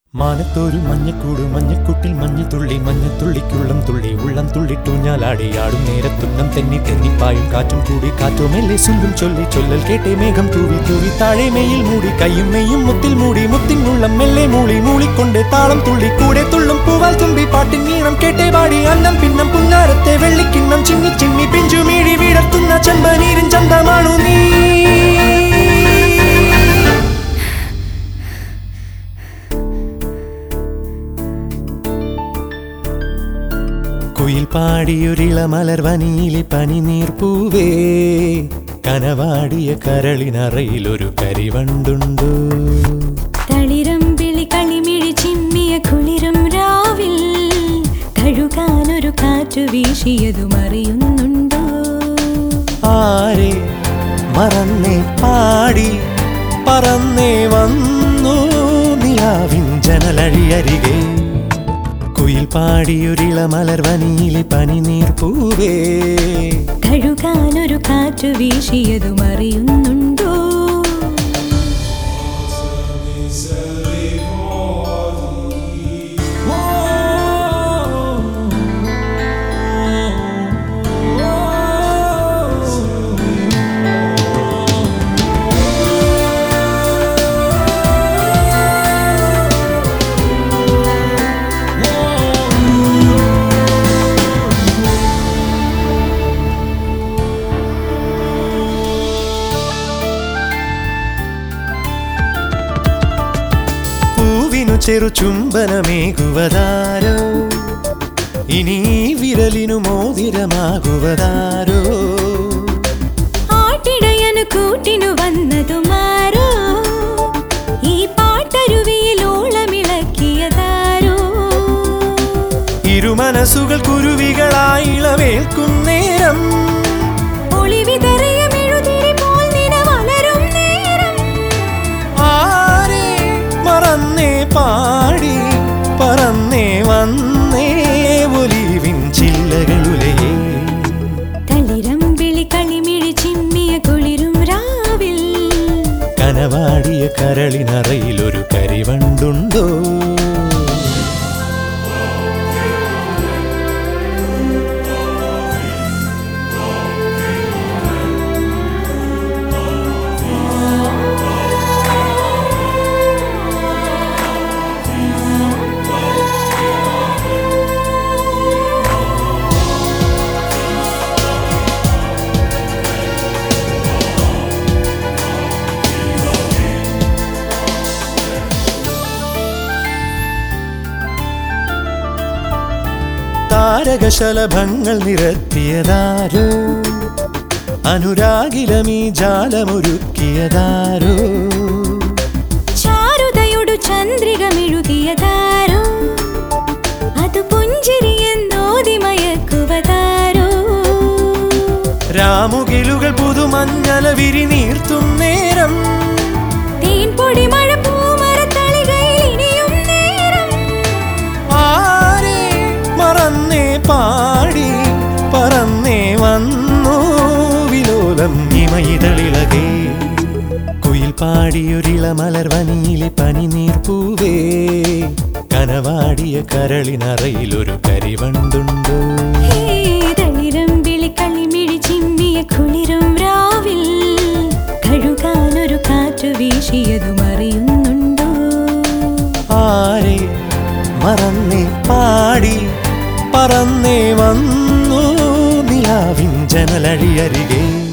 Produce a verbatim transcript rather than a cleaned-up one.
മാനത്തോരു മഞ്ഞക്കൂട് മഞ്ഞക്കുട്ടിൽ മഞ്ഞത്തുള്ളി മഞ്ഞത്തുള്ളിക്കുള്ളം തുള്ളി ഉള്ളം തുള്ളിട്ടൂഞ്ഞാലാടിയാടും നേരത്തുന്നം തെന്നി തെന്നിപ്പായും കാറ്റും കൂടി കാറ്റുമെല്ലെ സുല്ലും ചൊല്ലി ചൊല്ലൽ കേട്ടേ മേഘം തൂവി തൂവി താഴെ മെയിൽ മൂടി കയ്യും മെയ്യും മുത്തിൽ മൂടി മുത്തിൻ ഉള്ളം മെല്ലെ മൂളി മൂളിക്കൊണ്ട് താളം തുള്ളി കൂടെ തുള്ളും പൂവാൽ തുമ്പി പാട്ടിൻ നീളം കേട്ടേ പാടി അന്നം പിന്നം പുന്നാരത്തെ വെള്ളിക്കിണ്ണം ചിന്നി ചിന്നി പിഞ്ചു മീഴി വീടർത്തുന്ന ചെമ്പനീരിൻ ചന്തമാണു നീ. കുയിൽ പാടിയൊരിളമലർവനിയിലെ പനിനീർപ്പൂവേ കനവാടിയ കരളിനറയിലൊരു കരിവണ്ടുണ്ടു. തളിരമ്പിളി കളിമിഴി ചിമ്മിയ കുളിരും രാവിൽ കഴുകാനൊരു കാറ്റു വീശിയതും അറിയുന്നുണ്ടോ? ആരെ മറന്നേ പാടി പറന്നേ വന്നു നിലാവിൻ ജനലഴിയരികെ. കുയിൽ പാടിയൊരിളമലർവനിയിലെ പനിനീർപ്പൂവേ കഴുകാനൊരു കാറ്റു വീശിയതും അറിയുന്നുണ്ടോ? ചെറു ചുംബനമേകുവതാരോ ഇനി വിരലിനു മോതിരമാകുവതാരോ? ആട്ടിടയനു കൂട്ടിനു വന്നതുമാരോ? ഈ പാട്ടരുവിയിൽ ഓളമിളക്കിയതാരോ? ഇരുമനസുകൾ കുരുവികളായി ഇളവേൽക്കും നേരം ഒളിവിതറിയ മെഴുതിരി പോൽ നിലവളരും നേരം ആരെ മറന്നേ പാടി പറന്നേ വന്നേ ഒലിവിൻ ചില്ലകളുലയേ. തളിരമ്പിളി കളിമിഴി ചിമ്മിയ കുളിരും രാവിൽ കനവാടിയ കരളിനറയിലൊരു കരിവണ്ടുണ്ടോ? താരകശലഭങ്ങൾ നിരത്തിയതാരോ? അനുരാഗിലമീ ജാലമൊരുക്കിയതാരോ? ചാരുതയൊടു ചന്ദ്രിക മെഴുകിയതാരോ? അത് പുഞ്ചിരിയെന്നോതി മയക്കുവതാരോ? രാമുകിലുകൾ പുതുമഞ്ഞല വിരിനീർത്തും നേരം തേൻപൊടി മഴ പൂമരത്തളികയിൽ ഇനിയും നേരം ആരെ മറന്നേ പാടി പറന്നേ വന്നു വിലോലം ഇമയിതളിളകേ. കുയിൽ പാടിയൊരിളമലർവനിയിലെ പനിനീർപ്പൂവേ കനവാടിയ കരളിനറയിലൊരു കരിവണ്ടുണ്ടോ? തളിരമ്പിളി കളിമിഴി ചിമ്മിയ കുളിരും രാവിൽ കഴുകാനൊരു കാറ്റു വീശിയതും അറിയുന്നുണ്ടോ? ആരെ മറന്നേ പാടി പറന്നേ വന്നു നിലാവിൻ ജനലഴിയരികെ.